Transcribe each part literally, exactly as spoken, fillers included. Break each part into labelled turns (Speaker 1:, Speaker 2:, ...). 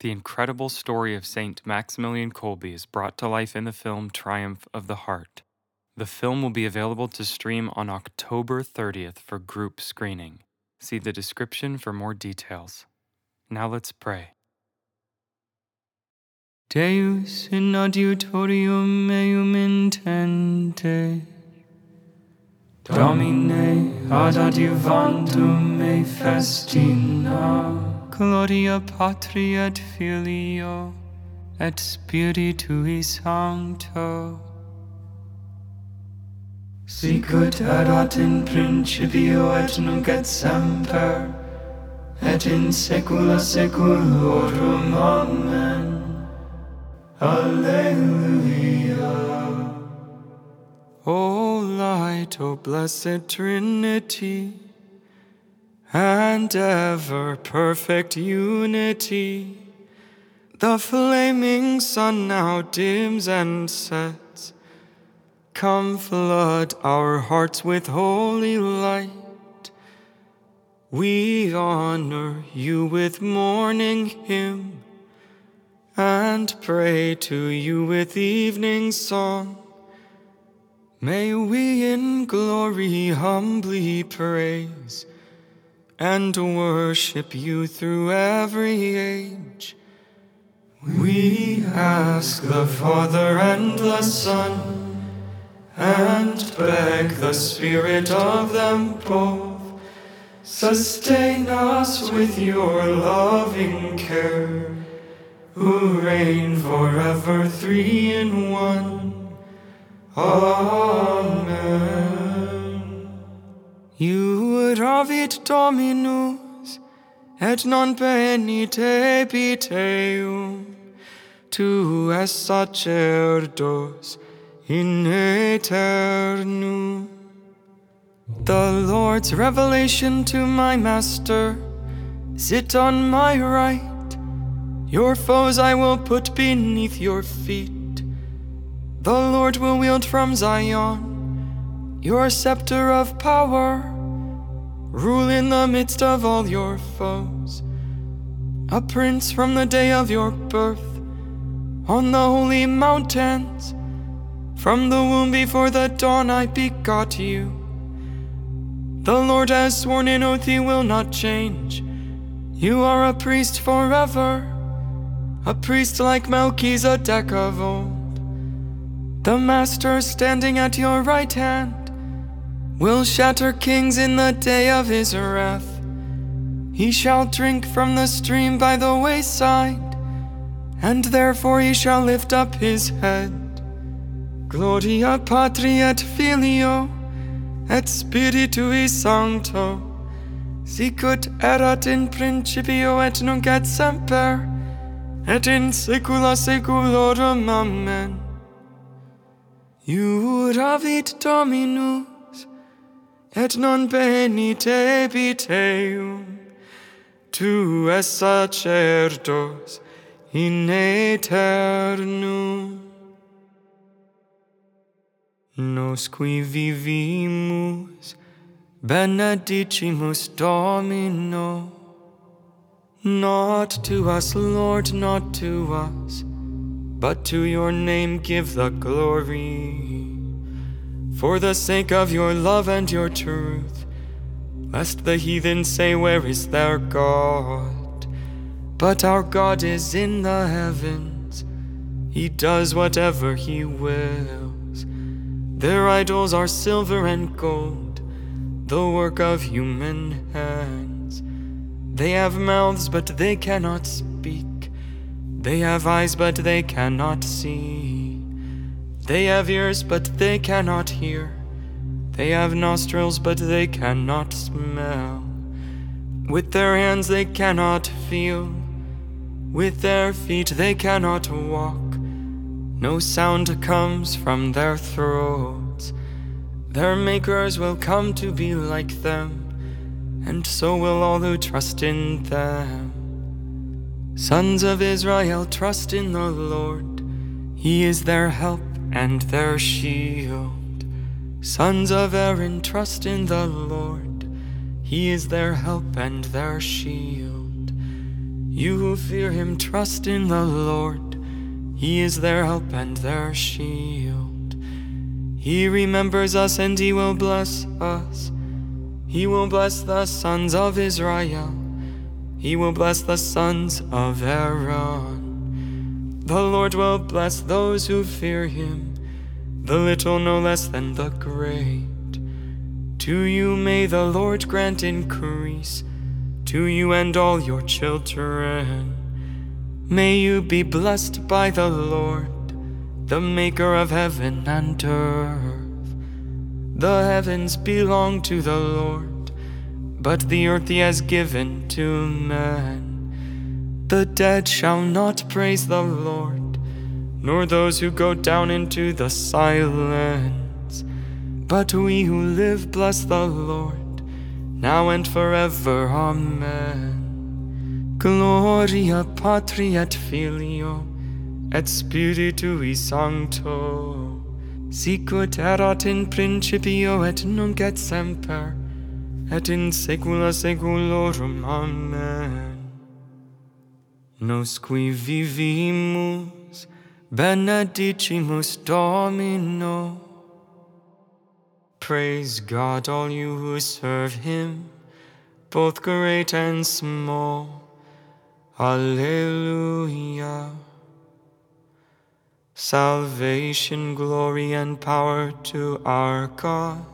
Speaker 1: The incredible story of Saint Maximilian Kolbe is brought to life in the film Triumph of the Heart. The film will be available to stream on October thirtieth for group screening. See the description for more details. Now let's pray. Deus in adiutorium meum intende, Domine ad adiuvantum me festina, Gloria Patri et Filio, et Spiritui Sancto. Sicut erat in principio et nunc et semper, et in saecula saeculorum. Amen. Alleluia. O light, O blessed Trinity, and ever perfect unity, the flaming sun now dims and sets. Come flood our hearts with holy light. We honor you with morning hymn, and pray to you with evening song. May we in glory humbly praise and worship you through every age. We ask the Father and the Son, and beg the Spirit of them both, sustain us with your loving care, who reign forever three in one. Amen. Iuravit Dominus, et non penitebit eum, tu es sacerdos in aeternum. The Lord's revelation to my master, sit on my right. Your foes I will put beneath your feet. The Lord will wield from Zion your scepter of power. Rule in the midst of all your foes. A prince from the day of your birth, on the holy mountains. From the womb before the dawn I begot you. The Lord has sworn in oath he will not change. You are a priest forever, a priest like Melchizedek of old. The Master standing at your right hand will shatter kings in the day of his wrath. He shall drink from the stream by the wayside, and therefore he shall lift up his head. Gloria Patri et Filio, et Spiritui Sancto, sicut erat in principio et nunc et semper, et in saecula saeculorum. Amen. Iuravit Dominus, et non penitebit eum, tu es sacerdos in aeternum. Nos qui vivimus, benedicimus Domino. Not to us, Lord, not to us, but to your name give the glory. For the sake of your love and your truth, lest the heathen say, where is their God? But our God is in the heavens. He does whatever he wills. Their idols are silver and gold, the work of human hands. They have mouths, but they cannot speak. They have eyes, but they cannot see. They have ears, but they cannot hear. They have nostrils, but they cannot smell. With their hands they cannot feel. With their feet they cannot walk. No sound comes from their throats. Their makers will come to be like them, and so will all who trust in them. Sons of Israel, trust in the Lord. He is their help and their shield. Sons of Aaron, trust in the Lord. He is their help and their shield. You who fear him, trust in the Lord. He is their help and their shield. He remembers us and he will bless us. He will bless the sons of Israel. He will bless the sons of Aaron. The Lord will bless those who fear him, the little no less than the great. To you may the Lord grant increase, to you and all your children. May you be blessed by the Lord, the maker of heaven and earth. The heavens belong to the Lord, but the earth he has given to man. The dead shall not praise the Lord, nor those who go down into the silence. But we who live bless the Lord, now and forever. Amen. Gloria Patri et Filio, et Spiritui Sancto, sicut erat in principio et nunc et semper, et in saecula saeculorum. Amen. Nos qui vivimus, benedicimus Domino. Praise God, all you who serve him, both great and small. Alleluia. Salvation, glory, and power to our God.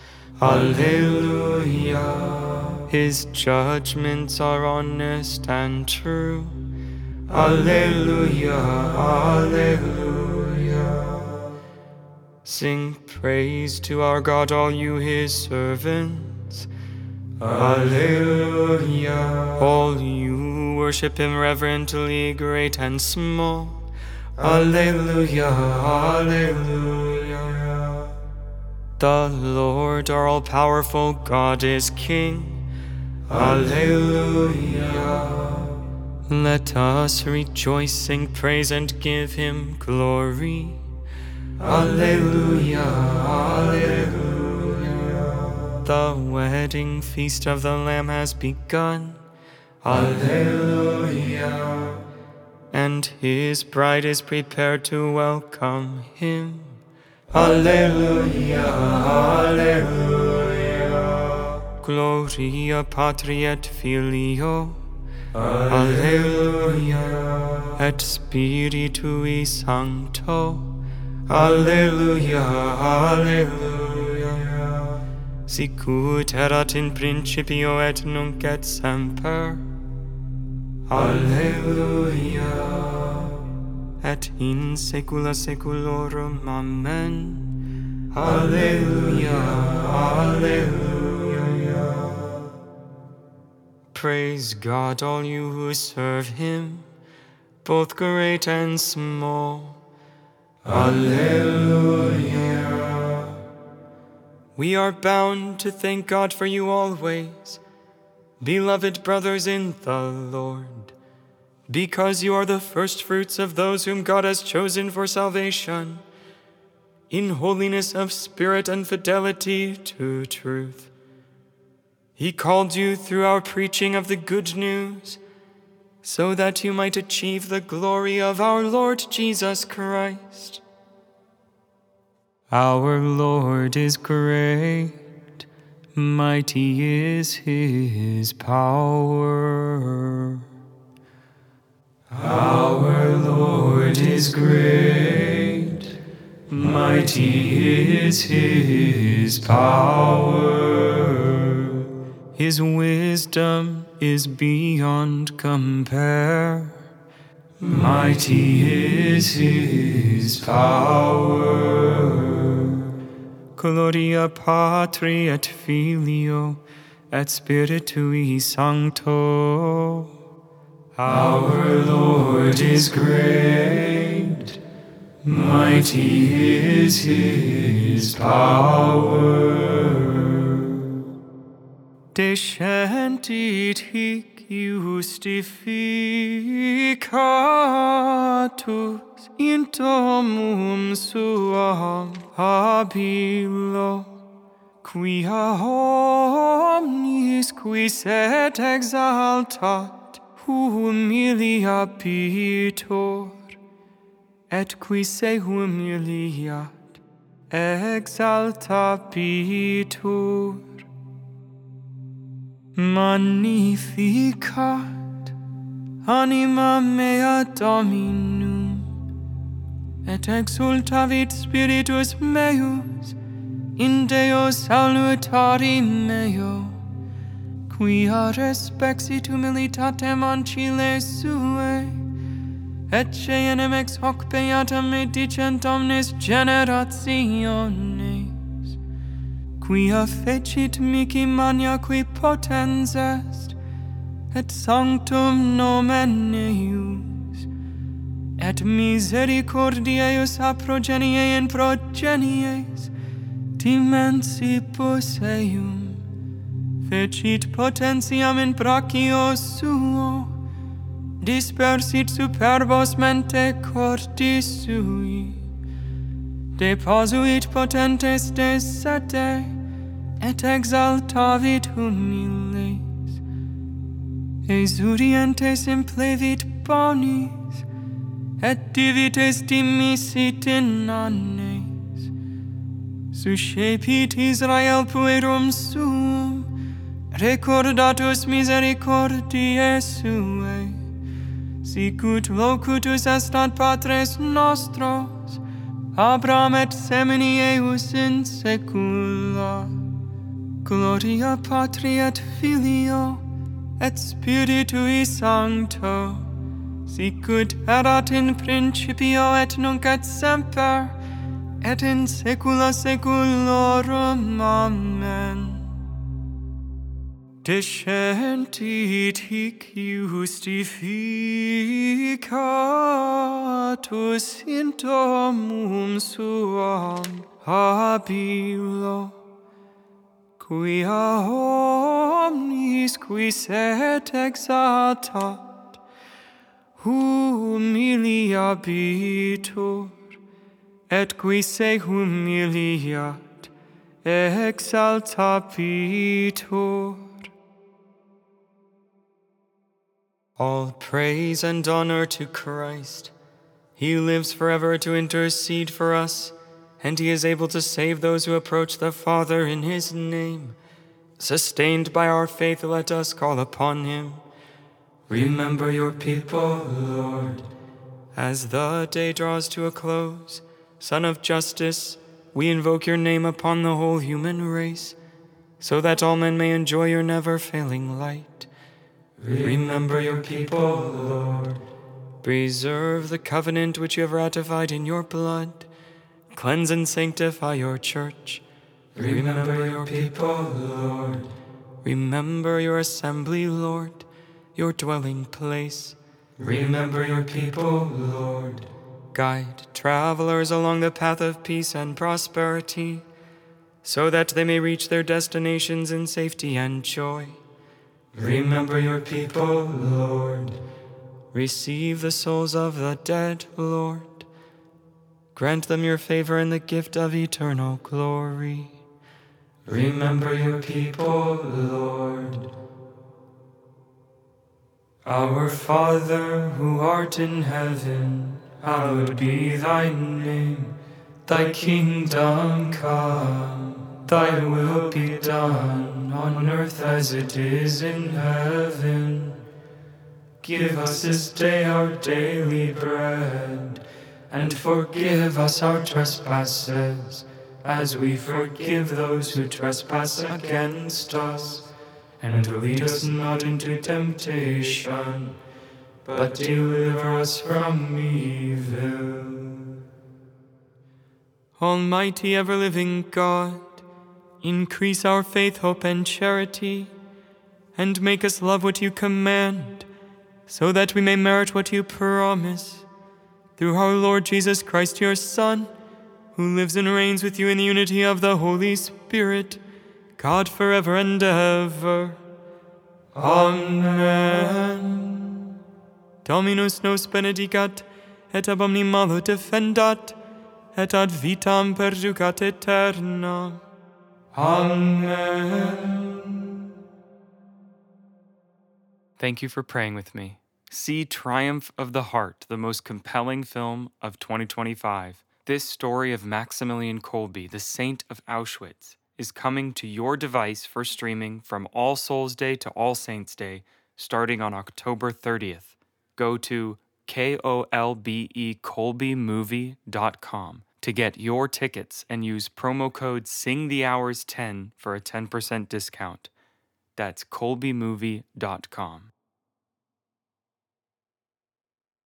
Speaker 1: Alleluia. His judgments are honest and true. Alleluia, alleluia. Sing praise to our God, all you his servants. Alleluia. All you who worship him reverently, great and small. Alleluia, alleluia. The Lord, our all-powerful God, is King. Alleluia. Let us rejoice, sing praise, and give him glory. Alleluia, alleluia. The wedding feast of the Lamb has begun. Alleluia. And his bride is prepared to welcome him. Alleluia, alleluia. Gloria Patri et Filio, alleluia. Et Spiritui Sancto, alleluia, alleluia. Sicut erat in principio et nunc et semper, alleluia. Et in saecula saeculorum. Amen. Alleluia, alleluia. Praise God, all you who serve him, both great and small. Alleluia. We are bound to thank God for you always, beloved brothers in the Lord, because you are the first fruits of those whom God has chosen for salvation, in holiness of spirit and fidelity to truth. He called you through our preaching of the good news, so that you might achieve the glory of our Lord Jesus Christ. Our Lord is great, mighty is his power. Our Lord is great, mighty is his power. His wisdom is beyond compare, mighty is his power. Gloria Patri et Filio et Spiritui Sancto. Our Lord is great, mighty is his power. Descentit hic justificatus in domum suam habilo, quia omnis qui sed exaltat humiliabitur, et qui se humiliat, exaltabitur. Magnificat anima mea Dominum, et exultavit spiritus meus in Deo salutari meo, quia respexit humilitatem ancile suae, et cenem ex hoc beatam me dicent omnes generationes, quia fecit mihi magna qui potens est, et sanctum nomen eius, et misericordia eius a progenie in progenies, dimensibus eium, fecit potentiam in brachio suo, dispersit superbos mente cordis sui, deposuit potentes de sete, et exaltavit humiles, exurientes implevit bonis, et divites dimisit in annes, suscepit Israel puerum suum, recordatus misericordiae suae, sicut locutus est ad patres nostros, Abraham et semini eius in saecula. Gloria Patri et Filio, et Spiritui Sancto, sicut erat in principio et nunc et semper, et in saecula saeculorum. Amen. Descentit hic justificatus in domum suam habilo, quia omnis qui sed exaltat humiliabitur, et qui se humiliat exaltabitur. All praise and honor to Christ. He lives forever to intercede for us, and he is able to save those who approach the Father in his name. Sustained by our faith, let us call upon him. Remember your people, Lord. As the day draws to a close, Son of Justice, we invoke your name upon the whole human race, so that all men may enjoy your never-failing light. Remember your people, Lord. Preserve the covenant which you have ratified in your blood. Cleanse and sanctify your church. Remember your people, Lord. Remember your assembly, Lord, your dwelling place. Remember your people, Lord. Guide travelers along the path of peace and prosperity, so that they may reach their destinations in safety and joy. Remember your people, Lord. Receive the souls of the dead, Lord. Grant them your favor and the gift of eternal glory. Remember your people, Lord. Our Father, who art in heaven, hallowed be thy name. Thy kingdom come. Thy will be done, on earth as it is in heaven. Give us this day our daily bread, and forgive us our trespasses, as we forgive those who trespass against us. And lead us not into temptation, but deliver us from evil. Almighty ever-living God, increase our faith, hope, and charity, and make us love what you command, so that we may merit what you promise. Through our Lord Jesus Christ, your Son, who lives and reigns with you in the unity of the Holy Spirit, God forever and ever. Amen. Dominus nos benedicat, et ab omni malo defendat, et ad vitam perducat aeterna. Amen. Thank you for praying with me.
Speaker 2: See Triumph of the Heart, the most compelling film of twenty twenty-five. This story of Maximilian Kolbe, the Saint of Auschwitz, is coming to your device for streaming from All Souls Day to All Saints Day, starting on October thirtieth. Go to K O L B E Kolbe Movie dot com to get your tickets and use promo code sing the hours ten for a ten percent discount. That's Kolbe Movie dot com.